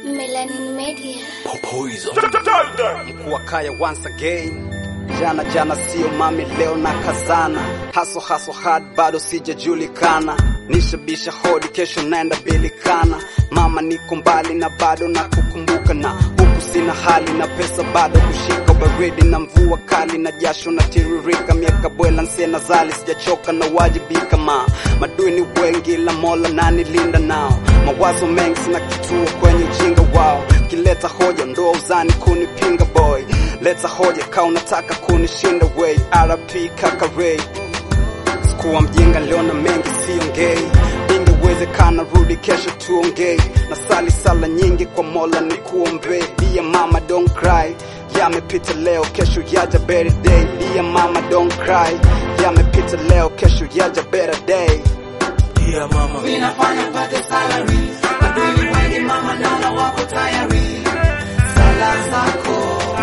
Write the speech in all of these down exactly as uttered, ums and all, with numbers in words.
Melanin Media. Popoizo Mkuu wa kaya once again. Jana jana sio mami, leo na kazana. Haso haso hard bado sijajulikana. Nishabisha hodi kesho naenda bilikana. Mama niko mbali na bado na kukumbuka, na huku sina hali na pesa bado kushika. Baridi na mvua kali na jasho na tiririka. Miaka bwela nsena zali sijachoka na wajibika ma madui ni wengi la Mola nani linda nao. Mawazo mengi sina kituo kwenye ujinga wao. Kileta hoja ndo uzani kunipinga boy. Leta hoja ka unataka kunishinda way. R P kaka Ray. Sikuwa mjinga leo na mengi siongei. Ingewezekana rudi kesho tuongei. Na sali sala nyingi kwa Mola ni kuombe. Dear mama don't cry. Yamepita leo kesho yaja better day. Dear mama don't cry. Yamepita leo kesho yaja better day. Dear mama, ninafanya pate salary. Madui wengi mama naona wako tayari. Sala zako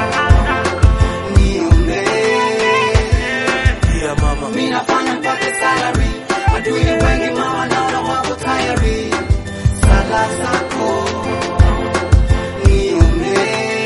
niombe. Dear mama, Ninafanya pate salary. Madui wengi mama naona wako tayari. Sala zako niombe.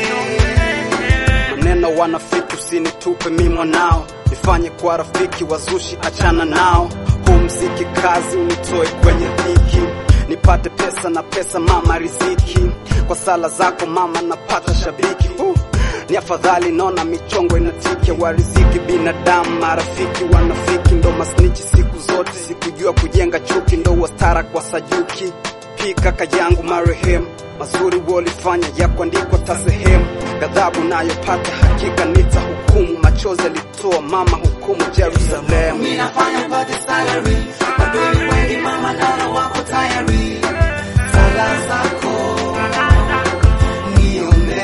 Maneno wanafiki usinitupe mimi mwanao. Nifanye kwa rafiki wazushi achana nao. Huu mziki kazi unitoe kwenye dhiki. Nipate pesa na pesa mama riziki. Kwa sala zako mama napata shabiki. uh. Ni afadhali naona michongo inatike. Wariziki binadamu marafiki wanafiki. Ndo masnichi siku zote sikujua kujenga chuki. Ndo wastara kwa sajuki. Pika kaka yangu marehemu. Mazuri walifanya ya kuandikwa tasehemu. Ghadhabu nayopata hakika nitahukumu. Machozi alitoa mama hukumu Jerusalem. Ninafanya pate salary. Madui wengi mama naona wako tayari. Sala zako niombe.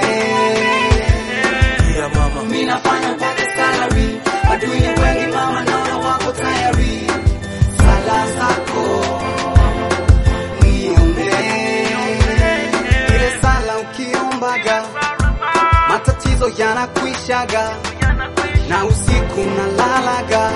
dear mama, Ninafanya pate salary. Madui wengi mama naona wako tayari. Sala zako niombe. Ile sala ukiombaga matatizo yanakwishaga. Na usiku nalalaga.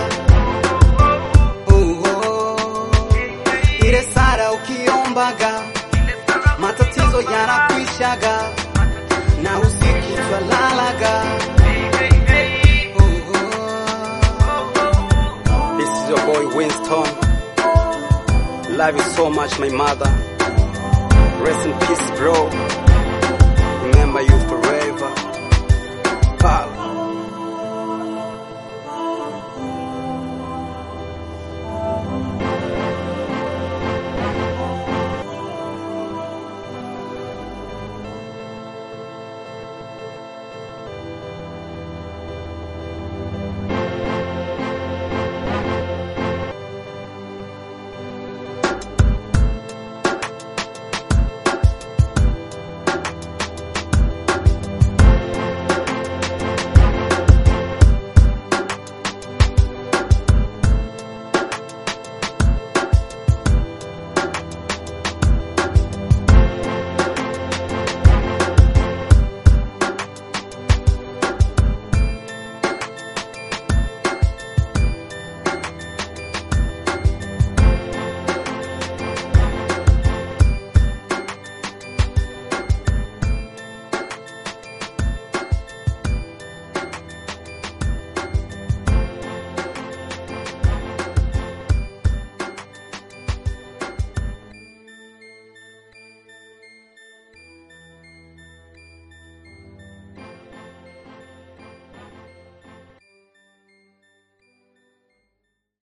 Oh, oh. Ile sala ukiombaga matatizo yanakwishaga. Na usiku twalalaga. Oh, oh. This is your boy Winston. Love you so much my mother. Rest in peace bro.